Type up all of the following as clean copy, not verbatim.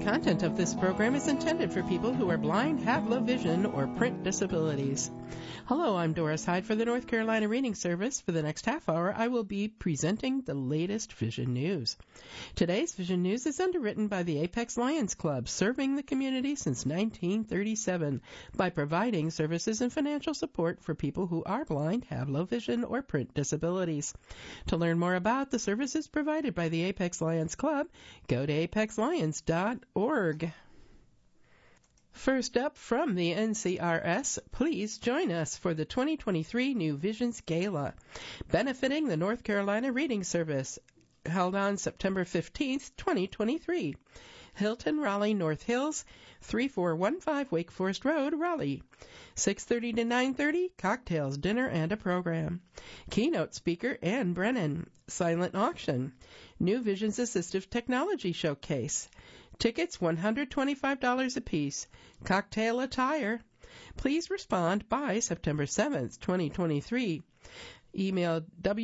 content of this program is intended for people who are blind, have low vision, or print disabilities. Hello, I'm Doris Hyde for the North Carolina Reading Service. For the next half hour, I will be presenting the latest vision news. Today's vision news is underwritten by the Apex Lions Club, serving the community since 1937 by providing services and financial support for people who are blind, have low vision, or print disabilities. To learn more about the services provided by the Apex Lions Club, go to apexlions.org. First up from the NCRS, please join us for the 2023 New Visions Gala, benefiting the North Carolina Reading Service, held on September 15th, 2023. Hilton Raleigh North Hills, 3415 Wake Forest Road, Raleigh. 6:30 to 9:30, cocktails, dinner, and a program. Keynote speaker Ann Brennan. Silent auction. New Visions Assistive Technology Showcase. Tickets $125 apiece. Cocktail attire. Please respond by September 7th, 2023. Email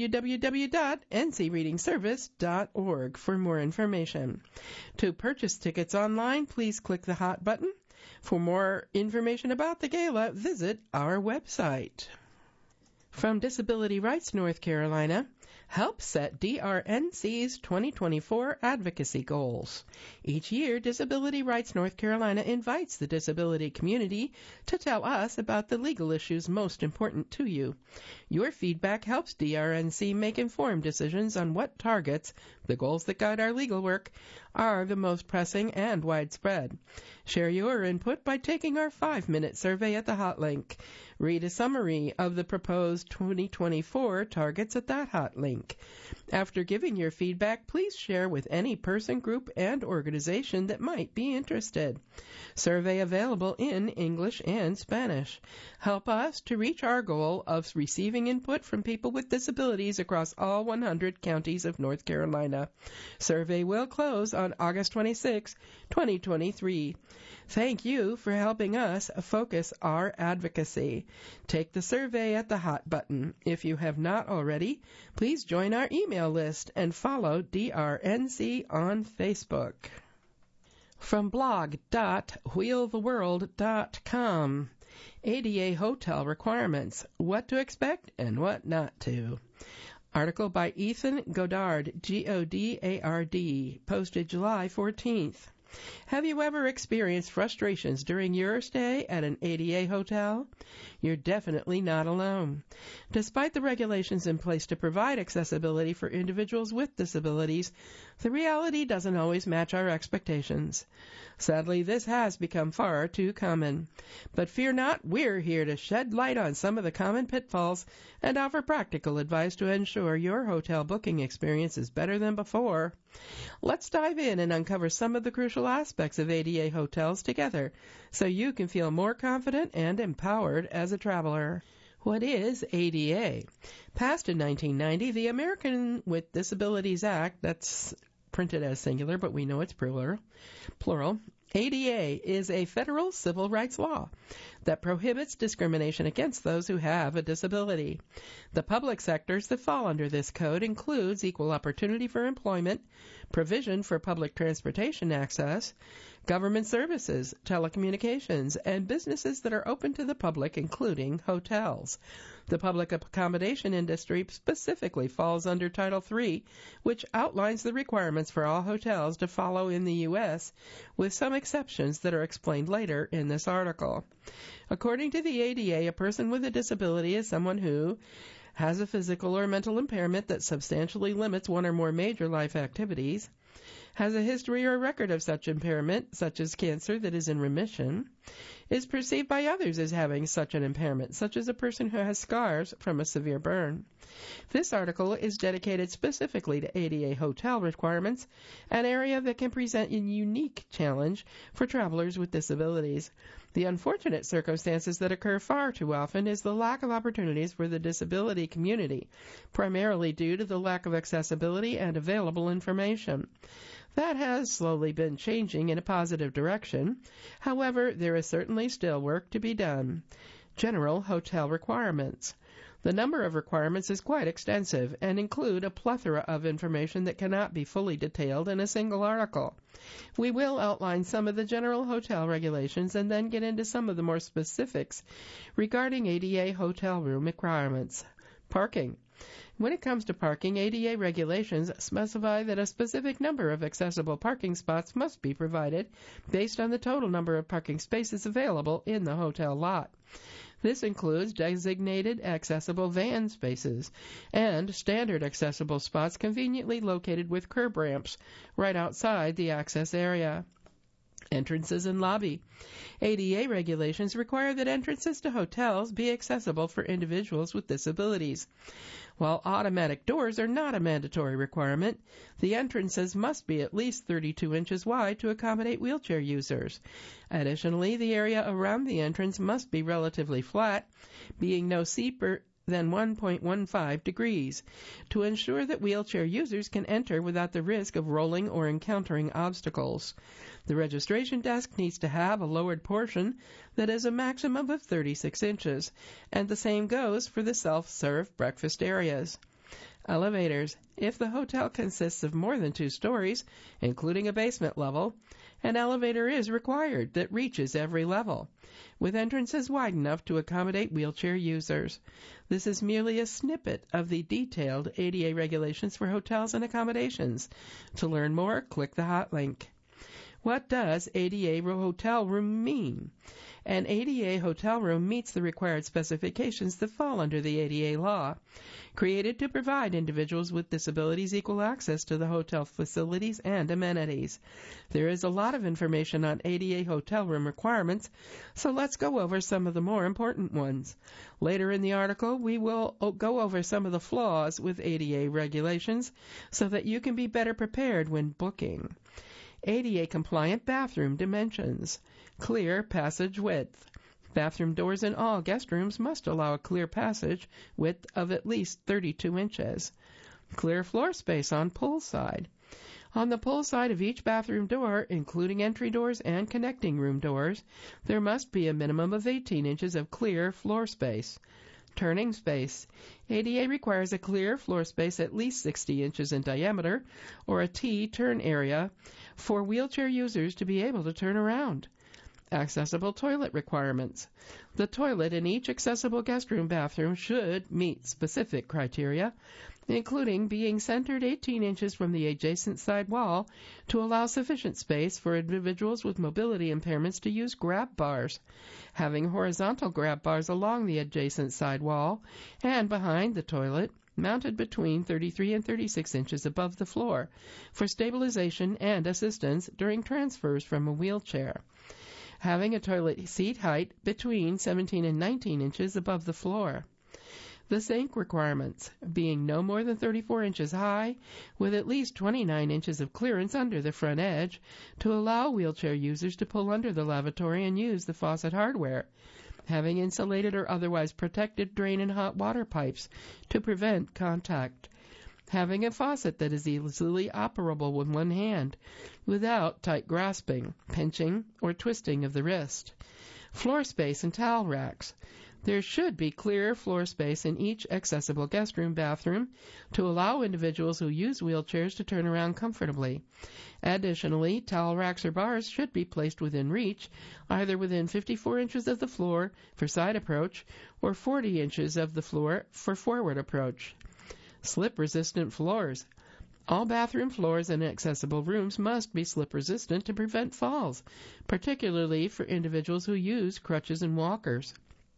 www.ncreadingservice.org for more information. To purchase tickets online, please click the hot button. For more information about the gala, visit our website. From Disability Rights North Carolina, help set DRNC's 2024 advocacy goals. Each year, Disability Rights North Carolina invites the disability community to tell us about the legal issues most important to you. Your feedback helps DRNC make informed decisions on what targets, the goals that guide our legal work, are the most pressing and widespread. Share your input by taking our 5-minute survey at the hot link. Read a summary of the proposed 2024 targets at that hot link. After giving your feedback, please share with any person, group, and organization that might be interested. Survey available in English and Spanish. Help us to reach our goal of receiving input from people with disabilities across all 100 counties of North Carolina. Survey will close on August 26, 2023. Thank you for helping us focus our advocacy. Take the survey at the hot button. If you have not already, please join our email list and follow DRNC on Facebook. From blog.wheeltheworld.com, ADA Hotel Requirements, What to Expect and What Not to. Article by Ethan Goddard, Godard, posted July 14th. Have you ever experienced frustrations during your stay at an ADA hotel? You're definitely not alone. Despite the regulations in place to provide accessibility for individuals with disabilities, the reality doesn't always match our expectations. Sadly, this has become far too common. But fear not, we're here to shed light on some of the common pitfalls and offer practical advice to ensure your hotel booking experience is better than before. Let's dive in and uncover some of the crucial aspects of ADA hotels together so you can feel more confident and empowered as a traveler. What is ADA? Passed in 1990, the American with Disabilities Act, that's printed as singular, but we know it's plural. ADA is a federal civil rights law that prohibits discrimination against those who have a disability. The public sectors that fall under this code includes equal opportunity for employment, provision for public transportation access, government services, telecommunications, and businesses that are open to the public, including hotels. The public accommodation industry specifically falls under Title III, which outlines the requirements for all hotels to follow in the U.S., with some exceptions that are explained later in this article. According to the ADA, a person with a disability is someone who has a physical or mental impairment that substantially limits one or more major life activities, has a history or record of such impairment, such as cancer that is in remission, is perceived by others as having such an impairment, such as a person who has scars from a severe burn. This article is dedicated specifically to ADA hotel requirements, an area that can present a unique challenge for travelers with disabilities. The unfortunate circumstances that occur far too often is the lack of opportunities for the disability community, primarily due to the lack of accessibility and available information. That has slowly been changing in a positive direction. However, there is certainly still work to be done. General hotel requirements. The number of requirements is quite extensive and include a plethora of information that cannot be fully detailed in a single article. We will outline some of the general hotel regulations and then get into some of the more specifics regarding ADA hotel room requirements. Parking. When it comes to parking, ADA regulations specify that a specific number of accessible parking spots must be provided based on the total number of parking spaces available in the hotel lot. This includes designated accessible van spaces and standard accessible spots conveniently located with curb ramps right outside the access area. Entrances and lobby. ADA regulations require that entrances to hotels be accessible for individuals with disabilities. While automatic doors are not a mandatory requirement, the entrances must be at least 32 inches wide to accommodate wheelchair users. Additionally, the area around the entrance must be relatively flat, being no steeper than 1.15 degrees, to ensure that wheelchair users can enter without the risk of rolling or encountering obstacles. The registration desk needs to have a lowered portion that is a maximum of 36 inches, and the same goes for the self-serve breakfast areas. Elevators. If the hotel consists of more than 2 stories, including a basement level, an elevator is required that reaches every level, with entrances wide enough to accommodate wheelchair users. This is merely a snippet of the detailed ADA regulations for hotels and accommodations. To learn more, click the hot link. What does ADA hotel room mean? An ADA hotel room meets the required specifications that fall under the ADA law, created to provide individuals with disabilities equal access to the hotel facilities and amenities. There is a lot of information on ADA hotel room requirements, so let's go over some of the more important ones. Later in the article, we will go over some of the flaws with ADA regulations so that you can be better prepared when booking. ADA-compliant bathroom dimensions. Clear passage width. Bathroom doors in all guest rooms must allow a clear passage width of at least 32 inches. Clear floor space on pool side. On the pool side of each bathroom door, including entry doors and connecting room doors, there must be a minimum of 18 inches of clear floor space. Turning space. ADA requires a clear floor space at least 60 inches in diameter, or a T turn area, for wheelchair users to be able to turn around. Accessible toilet requirements. The toilet in each accessible guest room bathroom should meet specific criteria, including being centered 18 inches from the adjacent side wall to allow sufficient space for individuals with mobility impairments to use grab bars, having horizontal grab bars along the adjacent side wall and behind the toilet, mounted between 33 and 36 inches above the floor for stabilization and assistance during transfers from a wheelchair. Having a toilet seat height between 17 and 19 inches above the floor. The sink requirements, being no more than 34 inches high, with at least 29 inches of clearance under the front edge, to allow wheelchair users to pull under the lavatory and use the faucet hardware. Having insulated or otherwise protected drain and hot water pipes to prevent contact. Having a faucet that is easily operable with one hand, without tight grasping, pinching, or twisting of the wrist. Floor space and towel racks. There should be clear floor space in each accessible guest room bathroom to allow individuals who use wheelchairs to turn around comfortably. Additionally, towel racks or bars should be placed within reach, either within 54 inches of the floor for side approach or 40 inches of the floor for forward approach. Slip-resistant floors. All bathroom floors in accessible rooms must be slip-resistant to prevent falls, particularly for individuals who use crutches and walkers.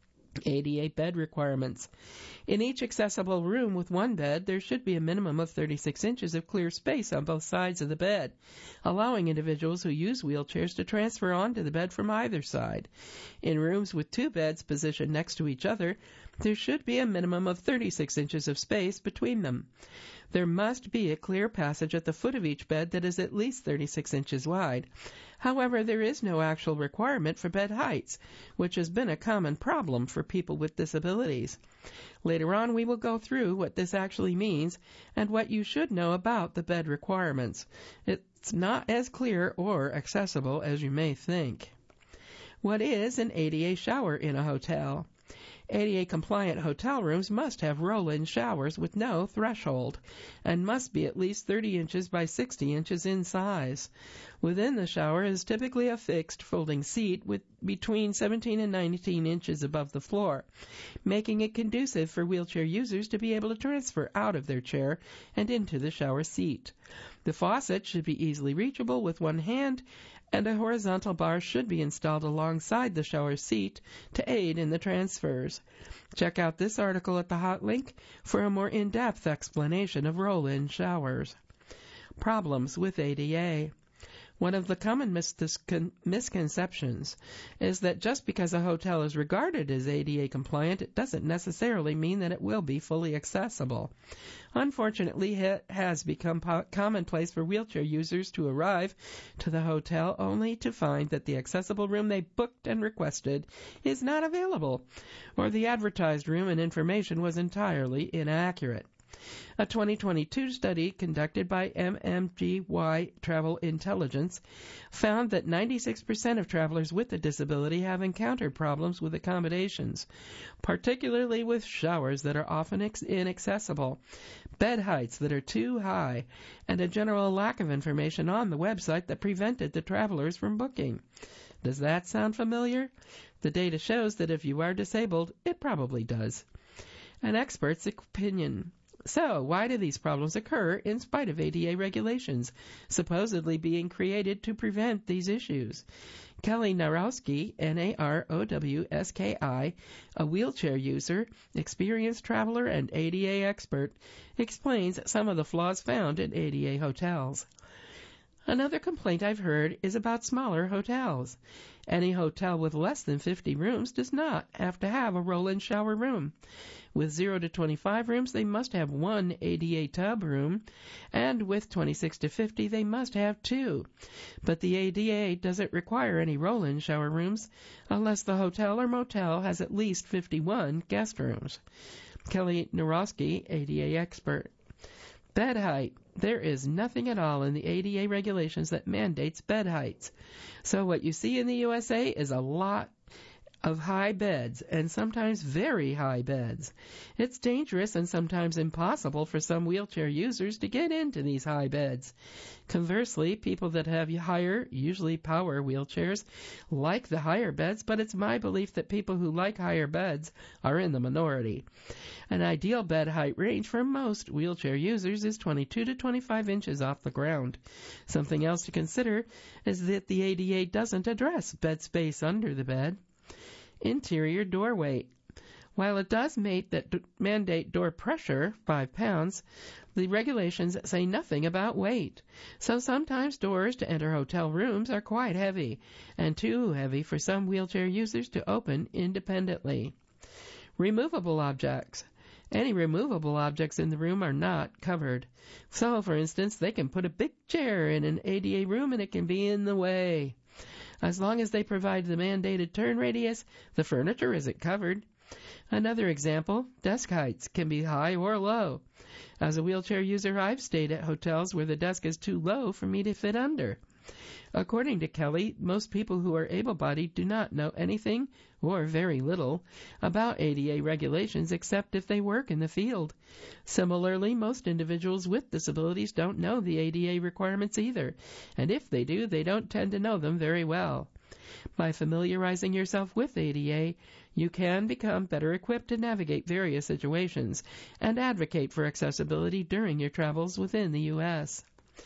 ADA bed requirements. In each accessible room with one bed, there should be a minimum of 36 inches of clear space on both sides of the bed, allowing individuals who use wheelchairs to transfer onto the bed from either side. In rooms with 2 beds positioned next to each other, there should be a minimum of 36 inches of space between them. There must be a clear passage at the foot of each bed that is at least 36 inches wide. However, there is no actual requirement for bed heights, which has been a common problem for people with disabilities. Later on, we will go through what this actually means and what you should know about the bed requirements. It's not as clear or accessible as you may think. What is an ADA shower in a hotel? ADA-compliant hotel rooms must have roll-in showers with no threshold and must be at least 30 inches by 60 inches in size. Within the shower is typically a fixed folding seat with between 17 and 19 inches above the floor, making it conducive for wheelchair users to be able to transfer out of their chair and into the shower seat. The faucet should be easily reachable with one hand, and a horizontal bar should be installed alongside the shower seat to aid in the transfers. Check out this article at the hot link for a more in-depth explanation of roll-in showers. Problems with ADA. One of the common misconceptions is that just because a hotel is regarded as ADA compliant, it doesn't necessarily mean that it will be fully accessible. Unfortunately, it has become commonplace for wheelchair users to arrive to the hotel only to find that the accessible room they booked and requested is not available, or the advertised room and information was entirely inaccurate. A 2022 study conducted by MMGY Travel Intelligence found that 96% of travelers with a disability have encountered problems with accommodations, particularly with showers that are often inaccessible, bed heights that are too high, and a general lack of information on the website that prevented the travelers from booking. Does that sound familiar? The data shows that if you are disabled, it probably does. An expert's opinion. So, why do these problems occur in spite of ADA regulations, supposedly being created to prevent these issues? Kelly Narowski, Narowski, a wheelchair user, experienced traveler, and ADA expert, explains some of the flaws found in ADA hotels. Another complaint I've heard is about smaller hotels. Any hotel with less than 50 rooms does not have to have a roll-in shower room. With 0 to 25 rooms, they must have one ADA tub room, and with 26 to 50, they must have two. But the ADA doesn't require any roll-in shower rooms unless the hotel or motel has at least 51 guest rooms. Kelly Narowski, ADA expert. Bed height. There is nothing at all in the ADA regulations that mandates bed heights. So what you see in the USA is a lot of high beds, and sometimes very high beds. It's dangerous and sometimes impossible for some wheelchair users to get into these high beds. Conversely, people that have higher, usually power wheelchairs, like the higher beds, but it's my belief that people who like higher beds are in the minority. An ideal bed height range for most wheelchair users is 22 to 25 inches off the ground. Something else to consider is that the ADA doesn't address bed space under the bed. Interior door weight. While it does mandate door pressure, 5 pounds, the regulations say nothing about weight. So sometimes doors to enter hotel rooms are quite heavy, and too heavy for some wheelchair users to open independently. Removable objects. Any removable objects in the room are not covered. So, for instance, they can put a big chair in an ADA room and it can be in the way. As long as they provide the mandated turn radius, the furniture isn't covered. Another example, desk heights can be high or low. As a wheelchair user, I've stayed at hotels where the desk is too low for me to fit under. According to Kelly, most people who are able-bodied do not know anything, or very little, about ADA regulations except if they work in the field. Similarly, most individuals with disabilities don't know the ADA requirements either, and if they do, they don't tend to know them very well. By familiarizing yourself with ADA, you can become better equipped to navigate various situations and advocate for accessibility during your travels within the U.S.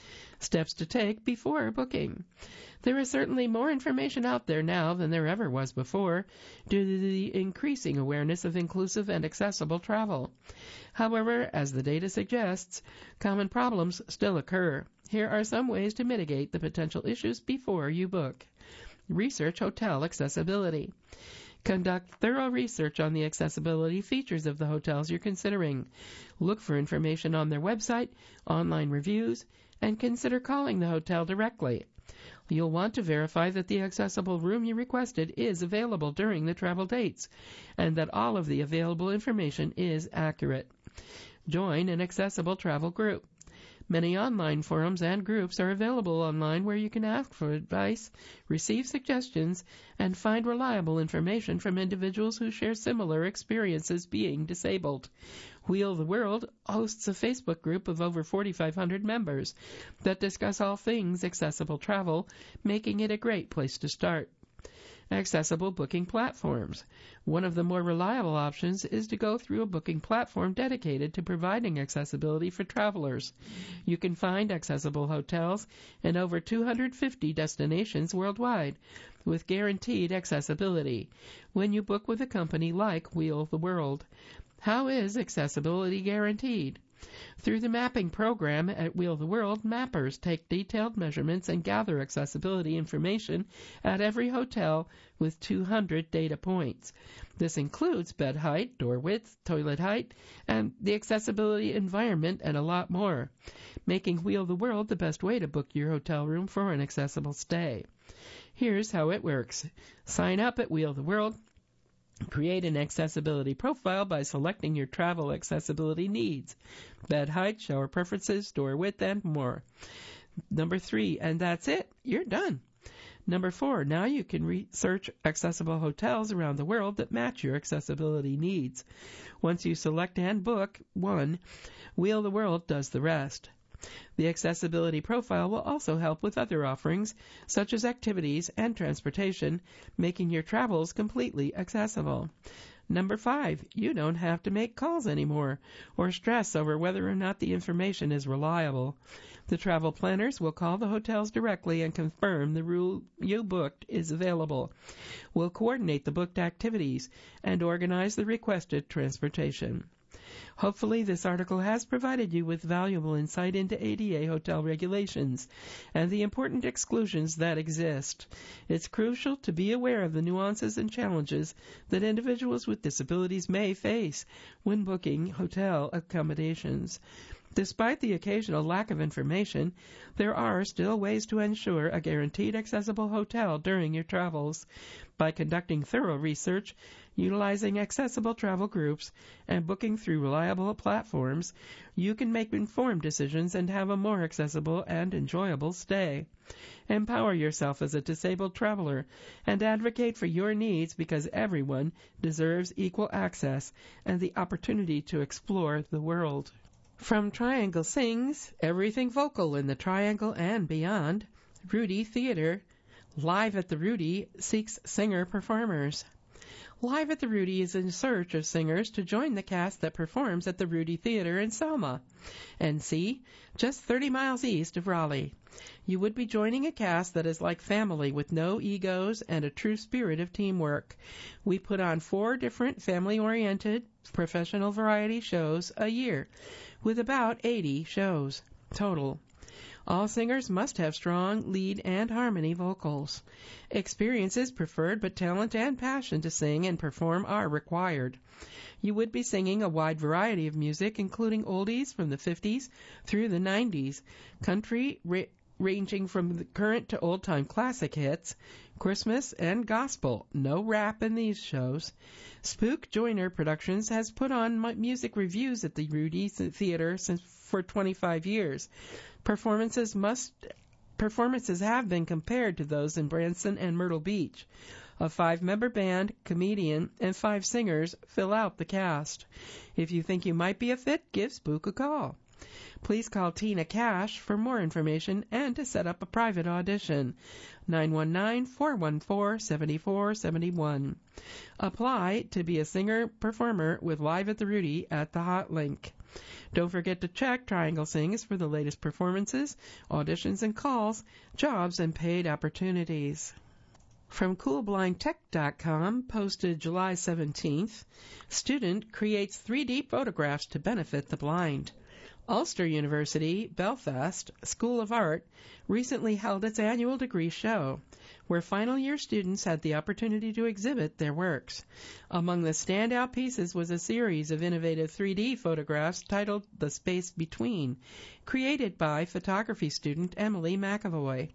Steps to take before booking. There is certainly more information out there now than there ever was before due to the increasing awareness of inclusive and accessible travel. However, as the data suggests, common problems still occur. Here are some ways to mitigate the potential issues before you book. Research hotel accessibility. Conduct thorough research on the accessibility features of the hotels you're considering. Look for information on their website, online reviews, and consider calling the hotel directly. You'll want to verify that the accessible room you requested is available during the travel dates, and that all of the available information is accurate. Join an accessible travel group. Many online forums and groups are available online where you can ask for advice, receive suggestions, and find reliable information from individuals who share similar experiences being disabled. Wheel the World hosts a Facebook group of over 4,500 members that discuss all things accessible travel, making it a great place to start. Accessible booking platforms. One of the more reliable options is to go through a booking platform dedicated to providing accessibility for travelers. You can find accessible hotels in over 250 destinations worldwide with guaranteed accessibility when you book with a company like Wheel the World. How is accessibility guaranteed? Through the mapping program at Wheel the World, mappers take detailed measurements and gather accessibility information at every hotel with 200 data points. This includes bed height, door width, toilet height, and the accessibility environment, and a lot more, making Wheel the World the best way to book your hotel room for an accessible stay. Here's how it works. Sign up at Wheel the World. Create an accessibility profile by selecting your travel accessibility needs, bed height, shower preferences, door width, and more. Number 3, and that's it. You're done. Number 4, now you can research accessible hotels around the world that match your accessibility needs. Once you select and book one, Wheel the World does the rest. The accessibility profile will also help with other offerings, such as activities and transportation, making your travels completely accessible. Number 5, you don't have to make calls anymore or stress over whether or not the information is reliable. The travel planners will call the hotels directly and confirm the room you booked is available. We'll coordinate the booked activities and organize the requested transportation. Hopefully this article has provided you with valuable insight into ADA hotel regulations and the important exclusions that exist. It's crucial to be aware of the nuances and challenges that individuals with disabilities may face when booking hotel accommodations. Despite the occasional lack of information, there are still ways to ensure a guaranteed accessible hotel during your travels. By conducting thorough research, utilizing accessible travel groups, and booking through reliable platforms, you can make informed decisions and have a more accessible and enjoyable stay. Empower yourself as a disabled traveler and advocate for your needs because everyone deserves equal access and the opportunity to explore the world. From Triangle Sings, everything vocal in the Triangle and beyond, Rudy Theater. Live at the Rudy seeks singer-performers. Live at the Rudy is in search of singers to join the cast that performs at the Rudy Theater in Selma, NC, just 30 miles east of Raleigh. You would be joining a cast that is like family with no egos and a true spirit of teamwork. We put on 4 different family-oriented professional variety shows a year, with about 80 shows total. All singers must have strong lead and harmony vocals. Experience is preferred, but talent and passion to sing and perform are required. You would be singing a wide variety of music, including oldies from the 50s through the 90s, country ranging from the current to old-time classic hits, Christmas, and gospel. No rap in these shows. Spook Joyner Productions has put on music reviews at the Rudy Theater for 25 years. Performances have been compared to those in Branson and Myrtle Beach. A 5-member band, comedian, and 5 singers fill out the cast. If you think you might be a fit, give Spook a call. Please call Tina Cash for more information and to set up a private audition. 919-414-7471. Apply to be a singer-performer with Live at the Rudy at the hot link. Don't forget to check Triangle Sings for the latest performances, auditions and calls, jobs, and paid opportunities. From CoolBlindTech.com, posted July 17th, student creates 3D photographs to benefit the blind. Ulster University, Belfast, School of Art, recently held its annual degree show. where final year students had the opportunity to exhibit their works. Among the standout pieces was a series of innovative 3D photographs titled The Space Between, created by photography student Emily McAvoy.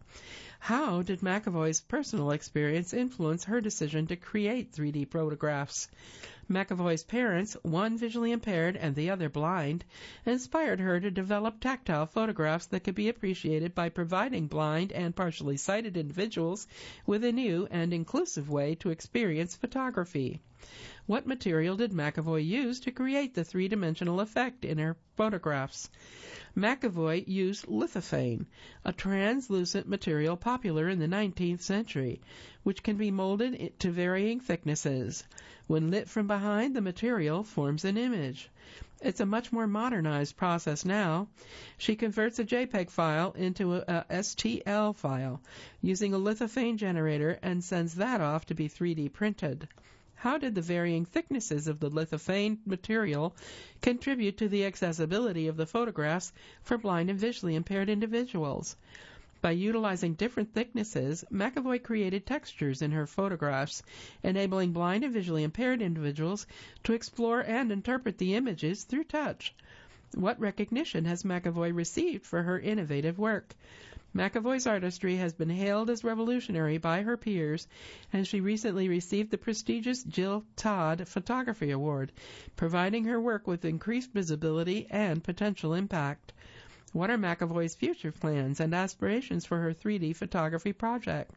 How did McAvoy's personal experience influence her decision to create 3D photographs? McAvoy's parents, one visually impaired and the other blind, inspired her to develop tactile photographs that could be appreciated by providing blind and partially sighted individuals with a new and inclusive way to experience photography. What material did McAvoy use to create the three-dimensional effect in her photographs? McAvoy used lithophane, a translucent material popular in the 19th century, which can be molded to varying thicknesses. When lit from behind, the material forms an image. It's a much more modernized process now. She converts a JPEG file into a STL file using a lithophane generator and sends that off to be 3D printed. How did the varying thicknesses of the lithophane material contribute to the accessibility of the photographs for blind and visually impaired individuals? By utilizing different thicknesses, McAvoy created textures in her photographs, enabling blind and visually impaired individuals to explore and interpret the images through touch. What recognition has McAvoy received for her innovative work? McAvoy's artistry has been hailed as revolutionary by her peers, and she recently received the prestigious Jill Todd Photography Award, providing her work with increased visibility and potential impact. What are McAvoy's future plans and aspirations for her 3D photography project?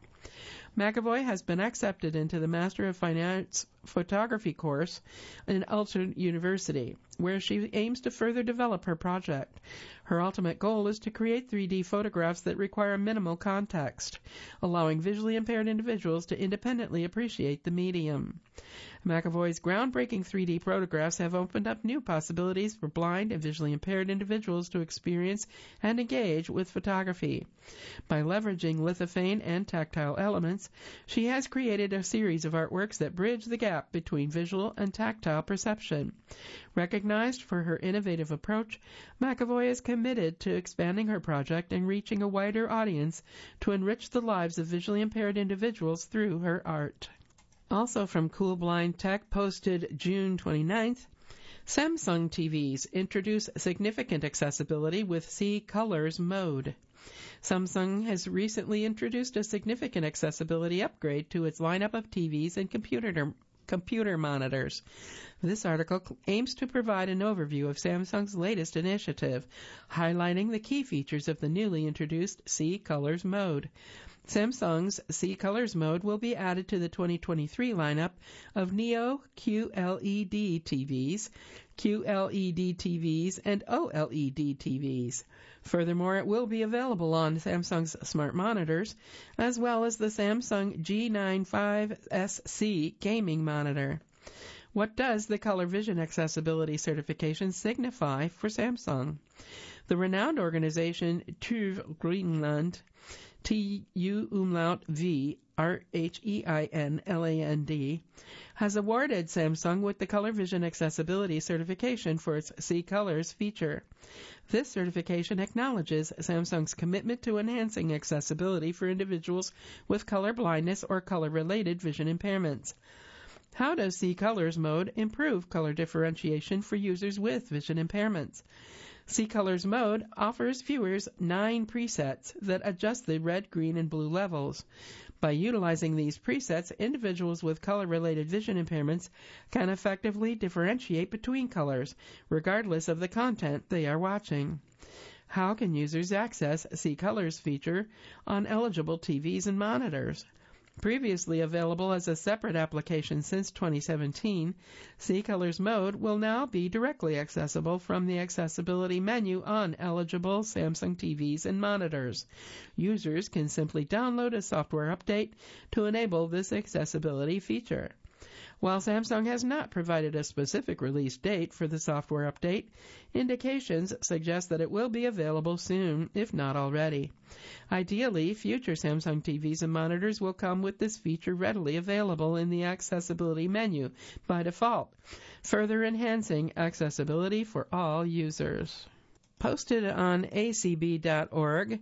McAvoy has been accepted into the Master of Finance photography course in Ulster University, where she aims to further develop her project. Her ultimate goal is to create 3D photographs that require minimal context, allowing visually impaired individuals to independently appreciate the medium. McAvoy's groundbreaking 3D photographs have opened up new possibilities for blind and visually impaired individuals to experience and engage with photography. By leveraging lithophane and tactile elements, she has created a series of artworks that bridge the gap between visual and tactile perception. Recognized for her innovative approach, McAvoy is committed to expanding her project and reaching a wider audience to enrich the lives of visually impaired individuals through her art. Also from Cool Blind Tech, posted June 29th, Samsung TVs introduce significant accessibility with See Colors mode. Samsung has recently introduced a significant accessibility upgrade to its lineup of TVs and computer monitors. This article aims to provide an overview of Samsung's latest initiative, highlighting the key features of the newly introduced See Colors mode. Samsung's See Colors mode will be added to the 2023 lineup of Neo QLED TVs, QLED TVs, and OLED TVs. Furthermore, it will be available on Samsung's smart monitors, as well as the Samsung G95SC gaming monitor. What does the Color Vision Accessibility Certification signify for Samsung? The renowned organization TÜV Greenland, TÜV RHEINLAND, has awarded Samsung with the Color Vision Accessibility Certification for its See Colors feature. This certification acknowledges Samsung's commitment to enhancing accessibility for individuals with color blindness or color-related vision impairments. How does See Colors mode improve color differentiation for users with vision impairments? See Colors mode offers viewers 9 presets that adjust the red, green, and blue levels. By utilizing these presets, individuals with color-related vision impairments can effectively differentiate between colors, regardless of the content they are watching. How can users access See Colors feature on eligible TVs and monitors? Previously available as a separate application since 2017, See Colors mode will now be directly accessible from the accessibility menu on eligible Samsung TVs and monitors. Users can simply download a software update to enable this accessibility feature. While Samsung has not provided a specific release date for the software update, indications suggest that it will be available soon, if not already. Ideally, future Samsung TVs and monitors will come with this feature readily available in the accessibility menu by default, further enhancing accessibility for all users. Posted on acb.org,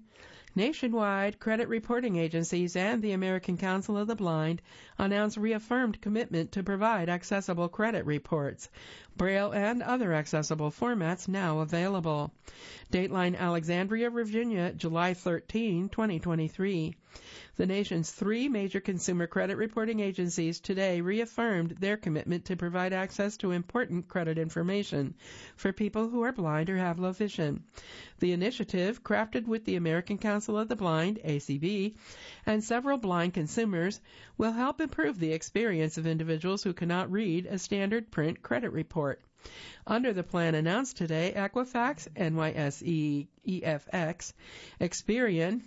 Nationwide credit reporting agencies and the American Council of the Blind announced reaffirmed commitment to provide accessible credit reports. Braille and other accessible formats now available. Dateline Alexandria, Virginia, July 13, 2023. The nation's 3 major consumer credit reporting agencies today reaffirmed their commitment to provide access to important credit information for people who are blind or have low vision. The initiative, crafted with the American Council of the Blind, ACB, and several blind consumers, will help improve the experience of individuals who cannot read a standard print credit report. Under the plan announced today, Equifax, NYSE, EFX, Experian,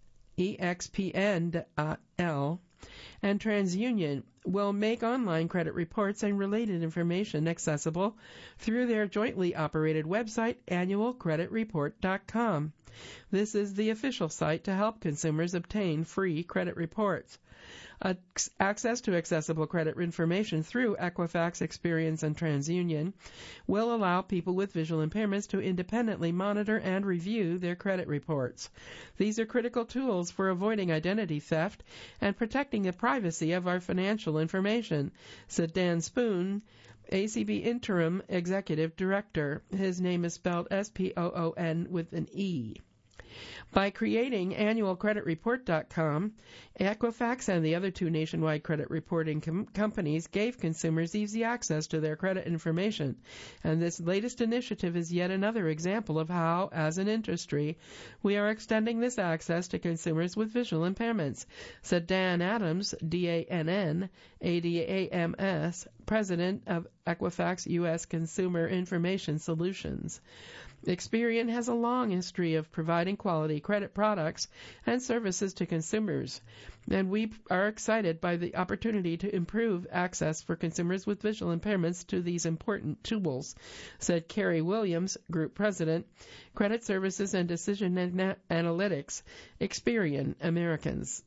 EXPN.L, and TransUnion will make online credit reports and related information accessible through their jointly operated website, annualcreditreport.com. This is the official site to help consumers obtain free credit reports. Access to accessible credit information through Equifax, Experian, and TransUnion will allow people with visual impairments to independently monitor and review their credit reports. These are critical tools for avoiding identity theft and protecting the privacy of our financial information, said Dan Spoon, ACB Interim Executive Director. His name is spelled S-P-O-O-N with an E. By creating annualcreditreport.com, Equifax and the other 2 nationwide credit reporting companies gave consumers easy access to their credit information, and this latest initiative is yet another example of how, as an industry, we are extending this access to consumers with visual impairments, said Dan Adams, D-A-N-N, A-D-A-M-S, President of Equifax U.S. Consumer Information Solutions. Experian has a long history of providing quality credit products and services to consumers, and we are excited by the opportunity to improve access for consumers with visual impairments to these important tools, said Carrie Williams, Group President, Credit Services and Decision Analytics, Experian Americas.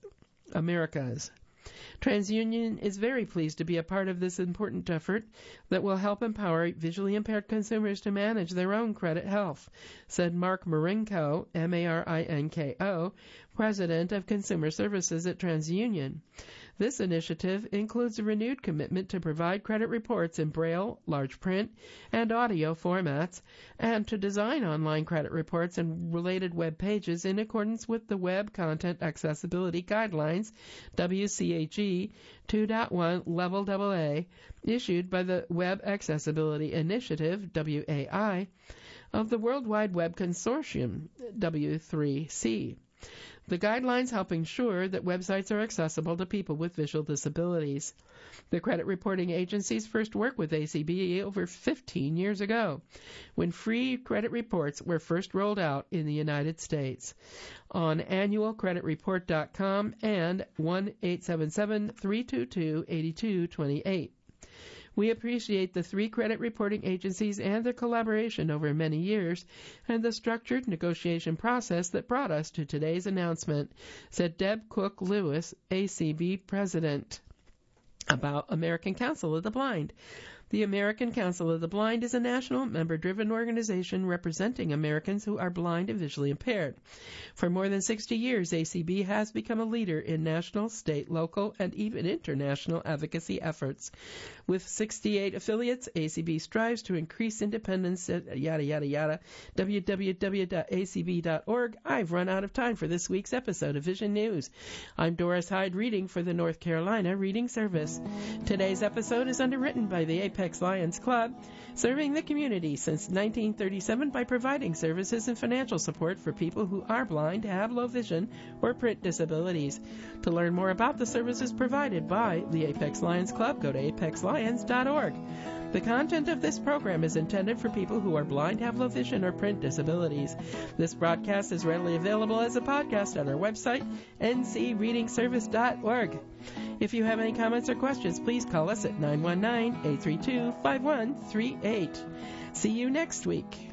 TransUnion is very pleased to be a part of this important effort that will help empower visually impaired consumers to manage their own credit health, said Mark Marinko, M-A-R-I-N-K-O, President of Consumer Services at TransUnion. This initiative includes a renewed commitment to provide credit reports in Braille, large print, and audio formats, and to design online credit reports and related web pages in accordance with the Web Content Accessibility Guidelines, WCAG 2.1 Level AA, issued by the Web Accessibility Initiative, WAI, of the World Wide Web Consortium, W3C. The guidelines help ensure that websites are accessible to people with visual disabilities. The credit reporting agencies first worked with ACB over 15 years ago, when free credit reports were first rolled out in the United States. On annualcreditreport.com and 1-877-322-8228. We appreciate the 3 credit reporting agencies and their collaboration over many years and the structured negotiation process that brought us to today's announcement, said Deb Cook Lewis, ACB President. About American Council of the Blind. The American Council of the Blind is a national, member-driven organization representing Americans who are blind and visually impaired. For more than 60 years, ACB has become a leader in national, state, local, and even international advocacy efforts. With 68 affiliates, ACB strives to increase independence at yada, yada, yada, www.acb.org. I've run out of time for this week's episode of Vision News. I'm Doris Hyde reading for the North Carolina Reading Service. Today's episode is underwritten by the Apex Lions Club, serving the community since 1937 by providing services and financial support for people who are blind, have low vision, or print disabilities. To learn more about the services provided by the Apex Lions Club, go to apexlions.org. The content of this program is intended for people who are blind, have low vision, or print disabilities. This broadcast is readily available as a podcast on our website, ncreadingservice.org. If you have any comments or questions, please call us at 919-832-5138. See you next week.